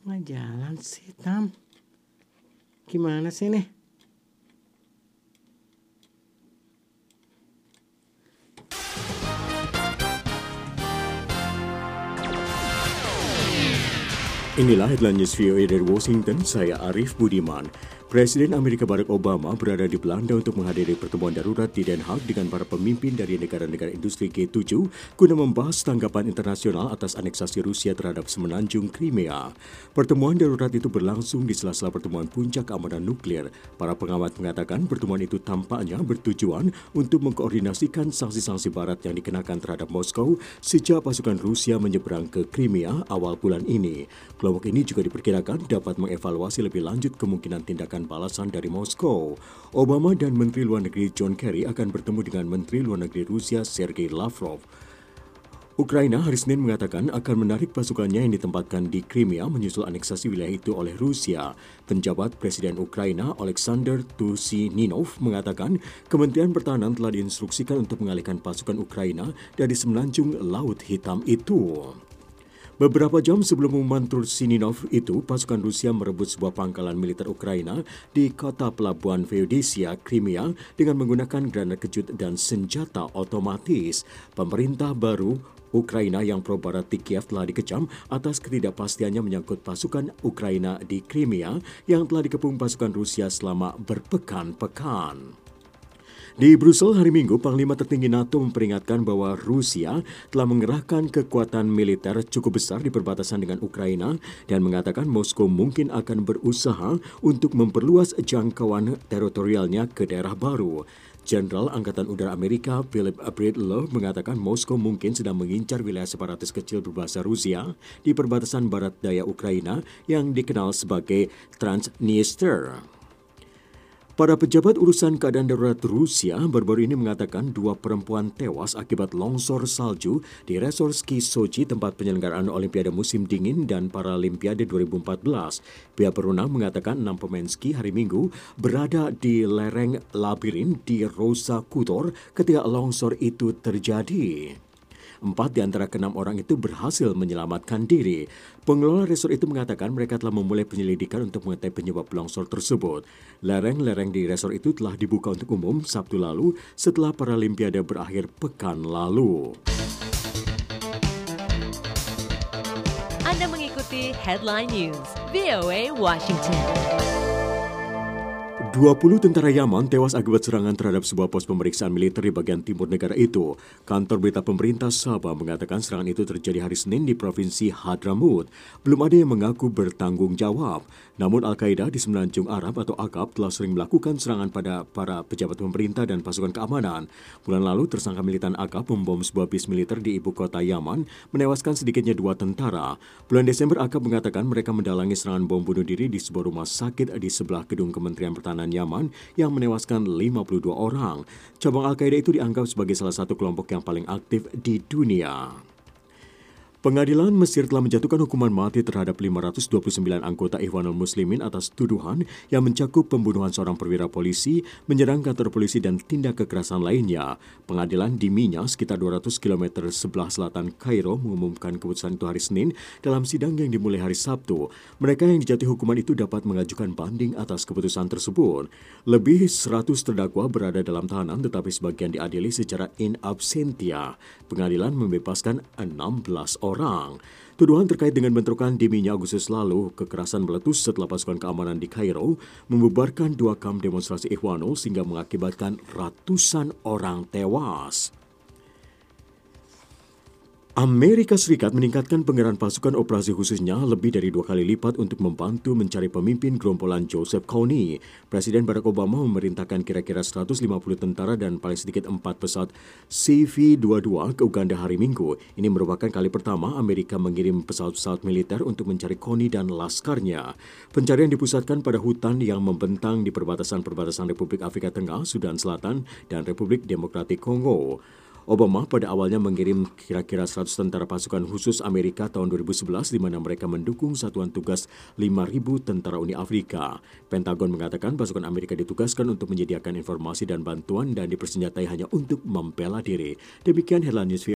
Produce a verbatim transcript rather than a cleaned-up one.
Nggak jalan sih, Tam. Gimana sih nih? Inilah headline news V O A dari Washington, saya Arif Budiman. Presiden Amerika Barack Obama berada di Belanda untuk menghadiri pertemuan darurat di Den Haag dengan para pemimpin dari negara-negara industri G tujuh guna membahas tanggapan internasional atas aneksasi Rusia terhadap semenanjung Crimea. Pertemuan darurat itu berlangsung di sela-sela pertemuan puncak keamanan nuklir. Para pengamat mengatakan pertemuan itu tampaknya bertujuan untuk mengkoordinasikan sanksi-sanksi barat yang dikenakan terhadap Moskow sejak pasukan Rusia menyeberang ke Crimea awal bulan ini. Kelompok ini juga diperkirakan dapat mengevaluasi lebih lanjut kemungkinan tindakan balasan dari Moskow. Obama dan Menteri Luar Negeri John Kerry akan bertemu dengan Menteri Luar Negeri Rusia Sergei Lavrov. Ukraina hari Senin mengatakan akan menarik pasukannya yang ditempatkan di Crimea menyusul aneksasi wilayah itu oleh Rusia. Penjabat Presiden Ukraina Oleksandr Turchininov mengatakan Kementerian Pertahanan telah diinstruksikan untuk mengalihkan pasukan Ukraina dari semenanjung Laut Hitam itu. Beberapa jam sebelum pengumuman Turchininov itu, pasukan Rusia merebut sebuah pangkalan militer Ukraina di kota pelabuhan Feodesia, Crimea dengan menggunakan granat kejut dan senjata otomatis. Pemerintah baru Ukraina yang pro-barat di Kiev telah dikecam atas ketidakpastiannya menyangkut pasukan Ukraina di Crimea yang telah dikepung pasukan Rusia selama berpekan-pekan. Di Brussel hari Minggu, Panglima Tertinggi NATO memperingatkan bahwa Rusia telah mengerahkan kekuatan militer cukup besar di perbatasan dengan Ukraina dan mengatakan Moskow mungkin akan berusaha untuk memperluas jangkauan teritorialnya ke daerah baru. Jenderal Angkatan Udara Amerika Philip Bridlow mengatakan Moskow mungkin sedang mengincar wilayah separatis kecil berbahasa Rusia di perbatasan barat daya Ukraina yang dikenal sebagai Transnistria. Para pejabat urusan keadaan darurat Rusia baru-baru ini mengatakan dua perempuan tewas akibat longsor salju di resort ski Sochi, tempat penyelenggaraan Olimpiade musim dingin dan Paralimpiade dua ribu empat belas. Pihak berwenang mengatakan enam pemain ski hari Minggu berada di lereng labirin di Rosa Khutor ketika longsor itu terjadi. Empat di antara keenam orang itu berhasil menyelamatkan diri. Pengelola resort itu mengatakan mereka telah memulai penyelidikan untuk mengetahui penyebab longsor tersebut. Lereng-lereng di resort itu telah dibuka untuk umum Sabtu lalu setelah Paralimpiade berakhir pekan lalu. Anda mengikuti Headline News V O A Washington. dua puluh tentara Yaman tewas akibat serangan terhadap sebuah pos pemeriksaan militer di bagian timur negara itu. Kantor berita pemerintah Sabah mengatakan serangan itu terjadi hari Senin di Provinsi Hadramaut. Belum ada yang mengaku bertanggung jawab. Namun Al-Qaeda di Semenanjung Arab atau Aqab telah sering melakukan serangan pada para pejabat pemerintah dan pasukan keamanan. Bulan lalu tersangka militan Aqab membom sebuah bis militer di ibu kota Yaman, menewaskan sedikitnya dua tentara. Bulan Desember Aqab mengatakan mereka mendalangi serangan bom bunuh diri di sebuah rumah sakit di sebelah gedung Kementerian Pertahanan Yaman yang menewaskan lima puluh dua orang. Cabang Al-Qaeda itu dianggap sebagai salah satu kelompok yang paling aktif di dunia. Pengadilan Mesir telah menjatuhkan hukuman mati terhadap lima ratus dua puluh sembilan anggota Ikhwanul Muslimin atas tuduhan yang mencakup pembunuhan seorang perwira polisi, menyerang kantor polisi dan tindak kekerasan lainnya. Pengadilan di Minya, sekitar dua ratus kilometer sebelah selatan Kairo, mengumumkan keputusan itu hari Senin dalam sidang yang dimulai hari Sabtu. Mereka yang dijatuhi hukuman itu dapat mengajukan banding atas keputusan tersebut. Lebih seratus terdakwa berada dalam tahanan tetapi sebagian diadili secara in absentia. Pengadilan membebaskan enam belas orang. Orang. Tuduhan terkait dengan bentrokan di Minya Agustus lalu, kekerasan meletus setelah pasukan keamanan di Kairo membubarkan dua kamp demonstrasi Ikhwanul sehingga mengakibatkan ratusan orang tewas. Amerika Serikat meningkatkan pengerahan pasukan operasi khususnya lebih dari dua kali lipat untuk membantu mencari pemimpin gerombolan Joseph Kony. Presiden Barack Obama memerintahkan kira-kira seratus lima puluh tentara dan paling sedikit empat pesawat C V dua puluh dua ke Uganda hari Minggu. Ini merupakan kali pertama Amerika mengirim pesawat-pesawat militer untuk mencari Kony dan laskarnya. Pencarian dipusatkan pada hutan yang membentang di perbatasan-perbatasan Republik Afrika Tengah, Sudan Selatan, dan Republik Demokratik Kongo. Obama pada awalnya mengirim kira-kira seratus tentara pasukan khusus Amerika tahun dua ribu sebelas di mana mereka mendukung satuan tugas lima ribu tentara Uni Afrika. Pentagon mengatakan pasukan Amerika ditugaskan untuk menyediakan informasi dan bantuan dan dipersenjatai hanya untuk membela diri. Demikian Headline News.